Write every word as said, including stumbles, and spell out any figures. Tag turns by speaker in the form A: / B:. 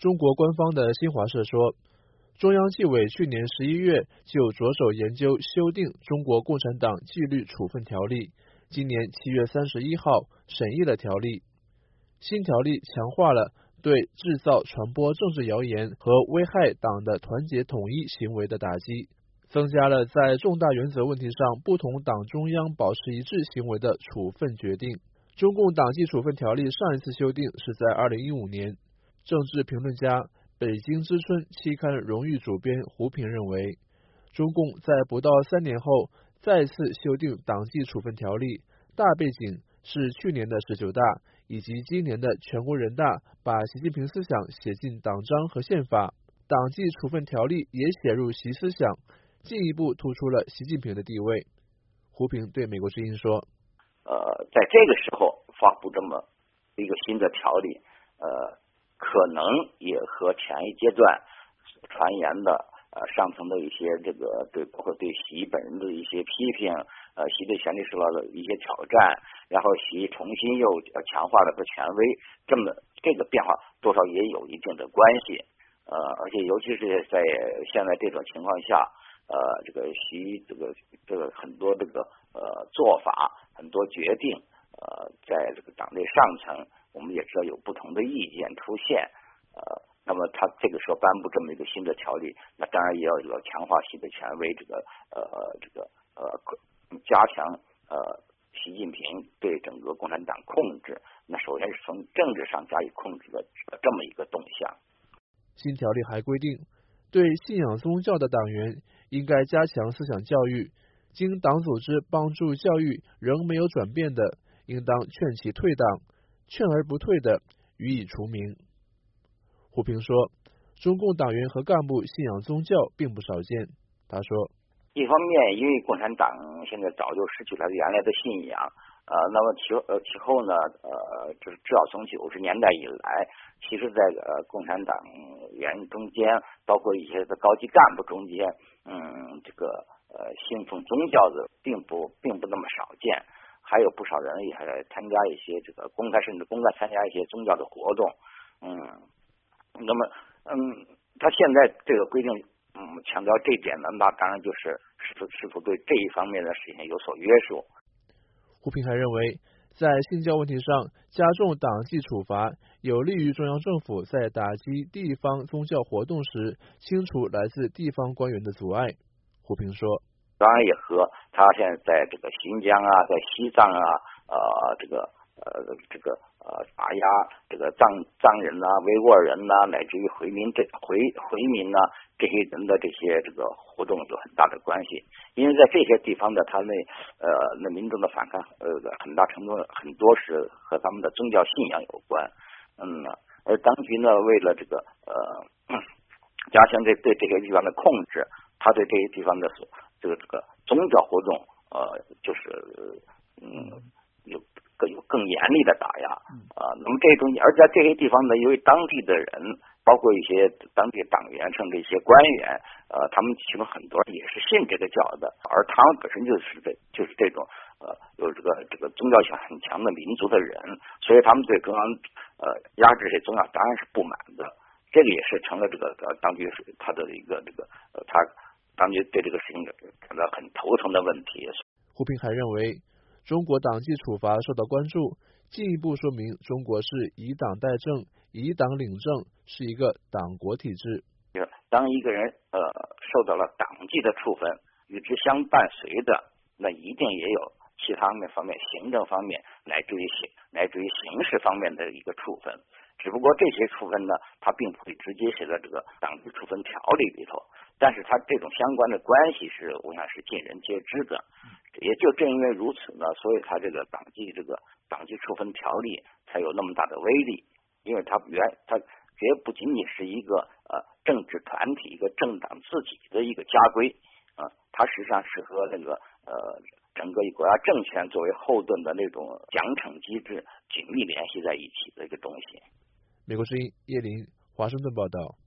A: 中国官方的新华社说，中央纪委去年十一月就着手研究修订《中国共产党纪律处分条例》，今年七月三十一号审议了条例。新条例强化了对制造、传播政治谣言和危害党的团结统一行为的打击，增加了在重大原则问题上不同党中央保持一致行为的处分决定。中共党纪处分条例上一次修订是在二零一五年。政治评论家、北京之春期刊荣誉主编胡平认为，中共在不到三年后再次修订党纪处分条例，大背景是去年的十九大以及今年的全国人大把习近平思想写进党章和宪法，党纪处分条例也写入习思想，进一步突出了习近平的地位。胡平对美国之音说，
B: 呃，在这个时候发布这么一个新的条例，呃。可能也和前一阶段传言的呃上层的一些这个对包括对习本人的一些批评，呃习对权力受到了一些挑战，然后习重新又强化了个权威，这么这个变化多少也有一定的关系，呃而且尤其是在现在这种情况下，呃这个习这个这个很多这个呃做法很多决定，呃在这个党内上层。我们也知道有不同的意见出现，呃，那么他这个时候颁布这么一个新的条例，那当然也要有强化习的权威，这个呃这个呃加强呃习近平对整个共产党控制，那首先是从政治上加以控制的这么一个动向。
A: 新条例还规定，对信仰宗教的党员应该加强思想教育，经党组织帮助教育仍没有转变的，应当劝其退党。劝而不退的，予以除名。胡平说，中共党员和干部信仰宗教并不少见。他说，
B: 一方面因为共产党现在早就失去了原来的信仰，呃，那么其呃其后呢，呃，就是至少从九十年代以来，其实在呃共产党员中间，包括一些的高级干部中间，嗯，这个呃信奉宗教的并不并不那么少见。还有不少人也还参加一些这个公开甚至公开参加一些宗教的活动，嗯，那么嗯，他现在这个规定，嗯，强调这一点呢，那当然就是是否是否对这一方面的事情有所约束。
A: 胡平还认为，在信教问题上加重党纪处罚，有利于中央政府在打击地方宗教活动时，清除来自地方官员的阻碍。胡平说。
B: 当然也和他现在在这个新疆啊，在西藏啊，呃，这个呃，这个呃，打压这个藏藏人呐、啊、维吾尔人呐、啊，乃至于回民这回回民呐、啊、这些人的这些这个活动有很大的关系。因为在这些地方的他那呃那民众的反抗，呃，很大程度很多是和他们的宗教信仰有关。嗯，而当局呢，为了这个呃加强这对这些地方的控制，他对这些地方的所这个这个宗教活动，呃，就是嗯，有更有更严厉的打压啊、呃。那么这种，而在这些地方呢，由于当地的人，包括一些当地党员，甚至一些官员，呃，他们其中很多人也是信这个教的，而他们本身就是这就是这种呃有这个这个宗教性很强的民族的人，所以他们对中央呃压制这些宗教当然是不满的。这个也是成了这个呃当局是他的一个这个呃他。当局对这个事情感到很头疼的问题。
A: 胡平还认为，中国党纪处罚受到关注，进一步说明中国是以党代政、以党领政，是一个党国体制。
B: 当一个人呃受到了党纪的处分，与之相伴随的，那一定也有其他面方面、行政方面，乃至于行乃至于刑事方面的一个处分。只不过这些处分呢，它并不会直接写在这个党纪处分条例里头，但是它这种相关的关系是，我想是尽人皆知的。也就正因为如此呢，所以它这个党纪这个党纪处分条例才有那么大的威力，因为它原它绝不仅仅是一个呃政治团体、一个政党自己的一个家规啊、呃，它实际上是和那个呃整个国家政权作为后盾的那种奖惩机制紧密联系在一起的一个东西。
A: 美国之音叶林华盛顿报道。